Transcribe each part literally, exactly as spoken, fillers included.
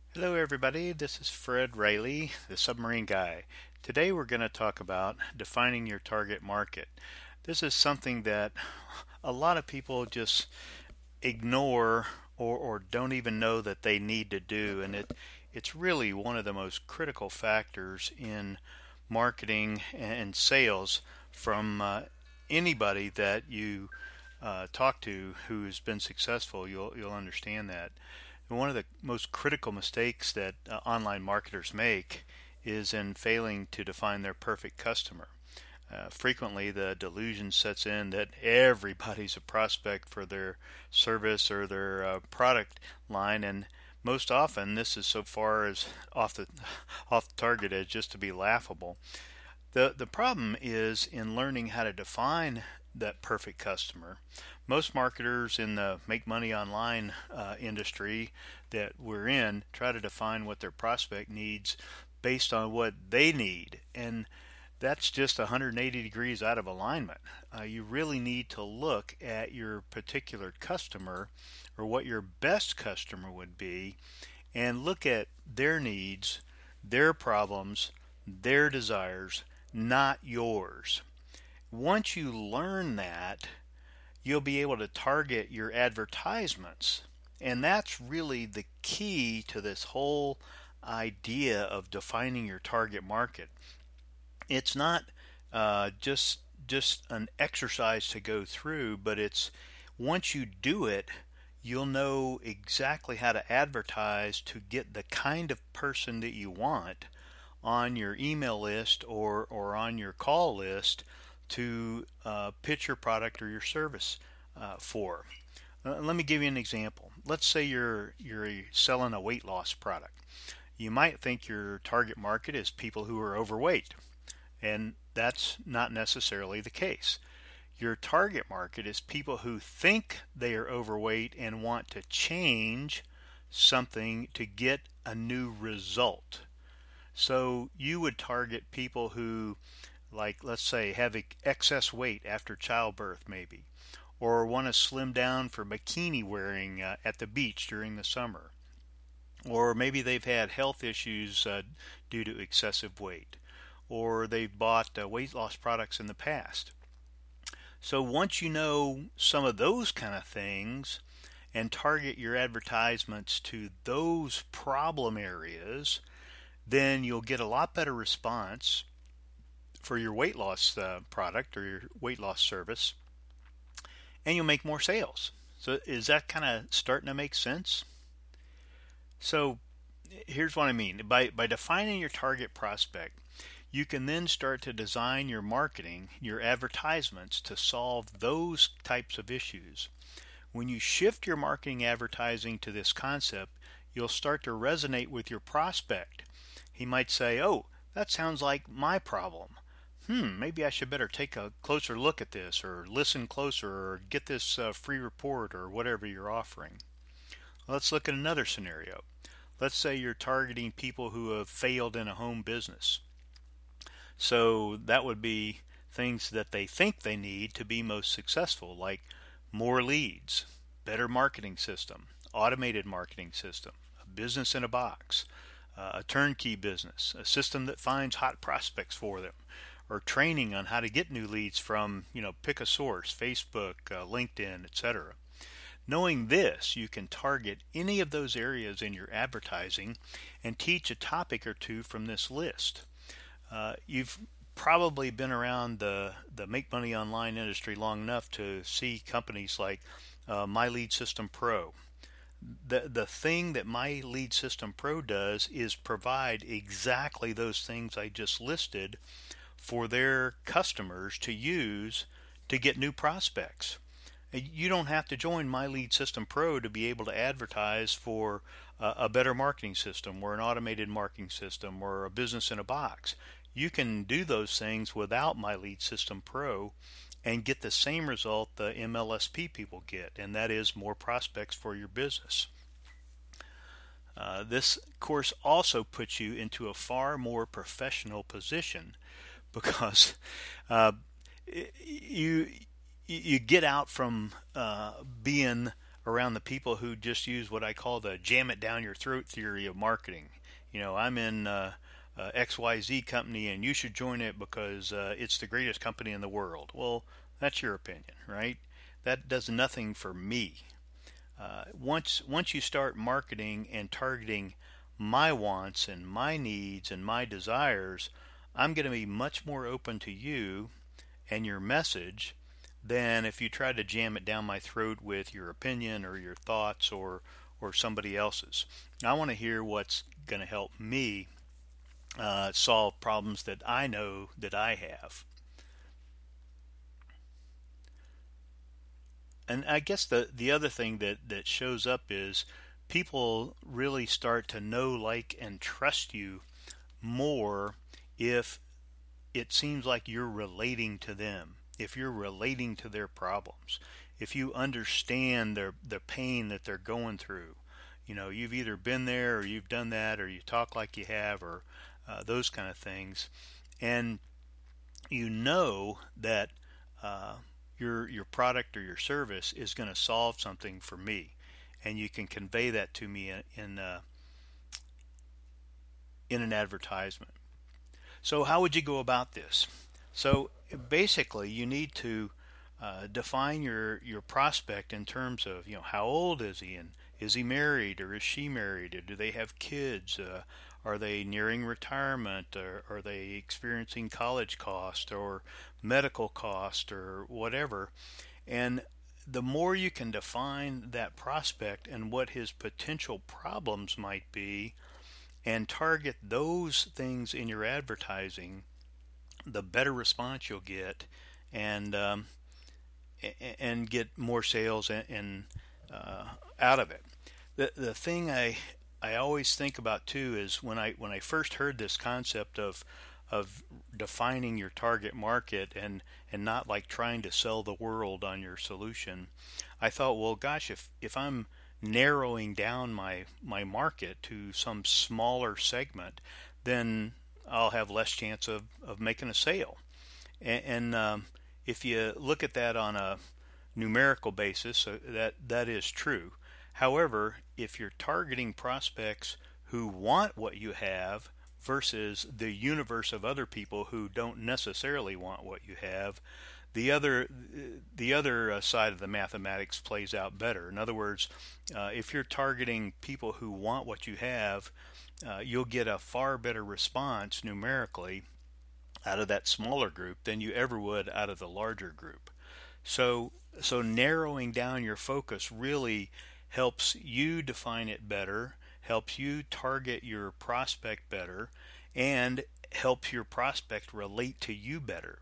Hello, everybody. This is Fred Rayleigh, the Submarine Guy. Today, we're going to talk about defining your target market. This is something that a lot of people just ignore or, or don't even know that they need to do, and it it's really one of the most critical factors in marketing and sales from uh, anybody that you uh, talk to who has been successful. You'll you'll understand that. And one of the most critical mistakes that uh, online marketers make is in failing to define their perfect customer. Uh, frequently, the delusion sets in that everybody's a prospect for their service or their uh, product line, and most often this is so far as off the off the target as just to be laughable. The the problem is in learning how to define that perfect customer. Most marketers in the make money online uh, industry that we're in try to define what their prospect needs based on what they need, and that's just one hundred eighty degrees out of alignment. Uh, you really need to look at your particular customer or what your best customer would be and look at their needs, their problems, their desires, not yours. Once you learn that, you'll be able to target your advertisements. And that's really the key to this whole idea of defining your target market. It's not uh, just just an exercise to go through, but it's once you do it, you'll know exactly how to advertise to get the kind of person that you want on your email list or, or on your call list to uh, pitch your product or your service uh, for. Uh, let me give you an example. Let's say you're you're selling a weight loss product. You might think your target market is people who are overweight, and that's not necessarily the case. Your target market is people who think they are overweight and want to change something to get a new result. So you would target people who, like, let's say, have excess weight after childbirth, maybe, or want to slim down for bikini wearing uh, at the beach during the summer, or maybe they've had health issues uh, due to excessive weight, or they've bought uh, weight loss products in the past. So once you know some of those kind of things and target your advertisements to those problem areas, then you'll get a lot better response for your weight loss uh, product or your weight loss service, and you'll make more sales. So is that kind of starting to make sense? So here's what I mean. By, by defining your target prospect, you can then start to design your marketing, your advertisements to solve those types of issues. When you shift your marketing advertising to this concept, you'll start to resonate with your prospect. He might say, "Oh, that sounds like my problem. Hmm, maybe I should better take a closer look at this, or listen closer, or get this uh, free report, or whatever you're offering." Let's look at another scenario. Let's say you're targeting people who have failed in a home business. So that would be things that they think they need to be most successful, like more leads, better marketing system, automated marketing system, a business in a box, uh, a turnkey business, a system that finds hot prospects for them, or training on how to get new leads from, you know, pick a source, Facebook, uh, LinkedIn, et cetera. Knowing this, you can target any of those areas in your advertising and teach a topic or two from this list. Uh, you've probably been around the, the make money online industry long enough to see companies like uh, My Lead System Pro. The, the thing that My Lead System Pro does is provide exactly those things I just listed for their customers to use to get new prospects. You don't have to join My Lead System Pro to be able to advertise for a, a better marketing system or an automated marketing system or a business in a box. You can do those things without My Lead System Pro and get the same result the M L S P people get, and that is more prospects for your business. Uh, this course also puts you into a far more professional position because uh, you you get out from uh, being around the people who just use what I call the jam it down your throat theory of marketing. You know, I'm in uh, uh, X Y Z company and you should join it because uh, it's the greatest company in the world. Well, that's your opinion, right? That does nothing for me. Uh, once once you start marketing and targeting my wants and my needs and my desires, I'm going to be much more open to you and your message than if you try to jam it down my throat with your opinion or your thoughts or or somebody else's. I want to hear what's going to help me uh, solve problems that I know that I have. And I guess the the other thing that that shows up is people really start to know, like, and trust you more if it seems like you're relating to them, if you're relating to their problems, if you understand their the pain that they're going through. You know, you've either been there or you've done that or you talk like you have or uh, those kind of things. And you know that uh, your your product or your service is going to solve something for me, and you can convey that to me in in, uh, in an advertisement. So how would you go about this? So basically, you need to uh, define your your prospect in terms of, you know, how old is he, and is he married or is she married, or do they have kids? Uh, are they nearing retirement, or are they experiencing college cost or medical cost or whatever? And the more you can define that prospect and what his potential problems might be and target those things in your advertising, the better response you'll get, and um, and get more sales and, and uh, out of it. The the thing I I always think about too is when I when I first heard this concept of of defining your target market and and not like trying to sell the world on your solution, I thought, well, gosh, if if I'm narrowing down my my market to some smaller segment, then I'll have less chance of of making a sale. And, and um, if you look at that on a numerical basis, uh, that that is true. However, if you're targeting prospects who want what you have versus the universe of other people who don't necessarily want what you have, the other the other uh, side of the mathematics plays out better. In other words, uh, if you're targeting people who want what you have, uh, you'll get a far better response numerically out of that smaller group than you ever would out of the larger group. So so narrowing down your focus really helps you define it better, helps you target your prospect better, and helps your prospect relate to you better.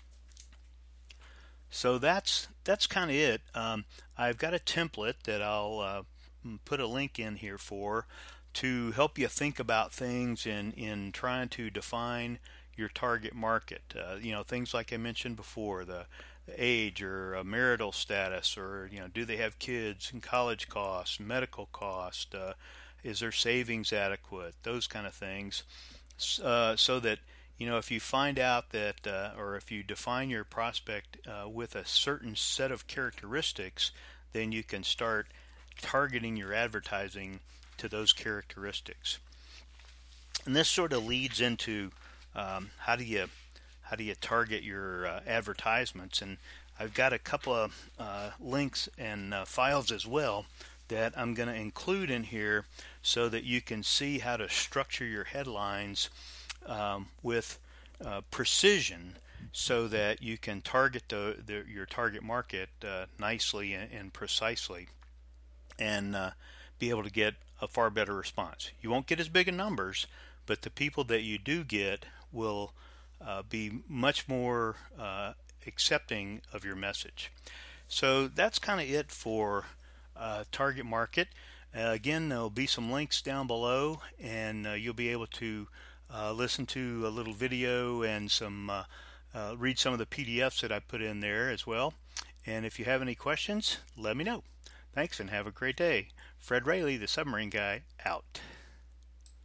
So that's that's kind of it. Um, I've got a template that I'll uh, put a link in here for to help you think about things in, in trying to define your target market. Uh, you know, things like I mentioned before, the, the age or uh, marital status, or, you know, do they have kids, and college costs, medical cost, uh, is their savings adequate, those kind of things, uh, so that, you know, if you find out that, uh, or if you define your prospect uh, with a certain set of characteristics, then you can start targeting your advertising to those characteristics. And this sort of leads into um, how do you how do you target your uh, advertisements? And I've got a couple of uh, links and uh, files as well that I'm going to include in here so that you can see how to structure your headlines um, with uh, precision, so that you can target the, the your target market uh, nicely and, and precisely, and uh, be able to get a far better response. You won't get as big in numbers, but the people that you do get will uh, be much more uh, accepting of your message. So that's kind of it for uh, target market. Uh, again, there'll be some links down below, and uh, you'll be able to uh, listen to a little video and some uh, uh, read some of the P D Fs that I put in there as well. And if you have any questions, let me know. Thanks, and have a great day. Fred Rayleigh, the Submarine Guy, out.